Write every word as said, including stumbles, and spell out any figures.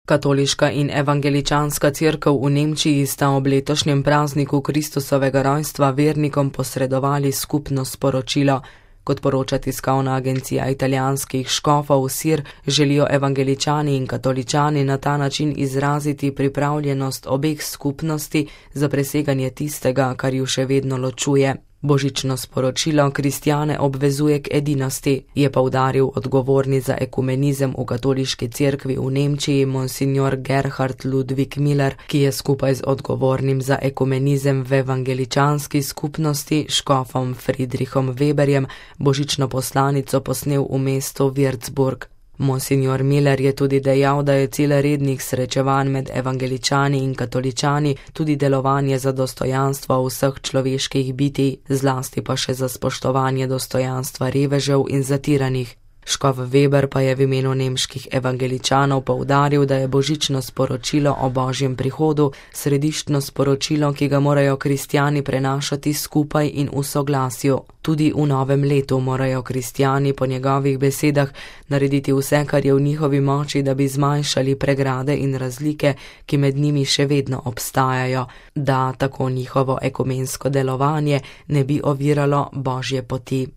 Katoliška in evangeličanska cerkev v Nemčiji sta ob letošnjem prazniku Kristusovega rojstva vernikom posredovali skupno sporočilo. Kot poroča tiskovna agencija italijanskih škofov Sir, želijo evangeličani in katoličani na ta način izraziti pripravljenost obeh skupnosti za preseganje tistega, kar ju še vedno ločuje. Božično sporočilo kristjane obvezuje k edinosti, je poudaril odgovorni za ekumenizem v katoliški cerkvi v Nemčiji monsignor Gerhard Ludwig Miller, ki je skupaj z odgovornim za ekumenizem v evangeličanski skupnosti škofom Friedrichom Weberjem božično poslanico posnel v mestu Würzburg. Monsignor Miller je tudi dejal, da je cilj rednih srečevanj med evangeličani in katoličani tudi delovanje za dostojanstvo vseh človeških bitij, zlasti pa še za spoštovanje dostojanstva revežev in zatiranih. Škof Weber pa je v imenu nemških evangeličanov poudaril, da je božično sporočilo o božjem prihodu središčno sporočilo, ki ga morajo kristjani prenašati skupaj in v soglasju. Tudi v novem letu morajo kristjani po njegovih besedah narediti vse, kar je v njihovi moči, da bi zmanjšali pregrade in razlike, ki med njimi še vedno obstajajo, da tako njihovo ekumensko delovanje ne bi oviralo božje poti.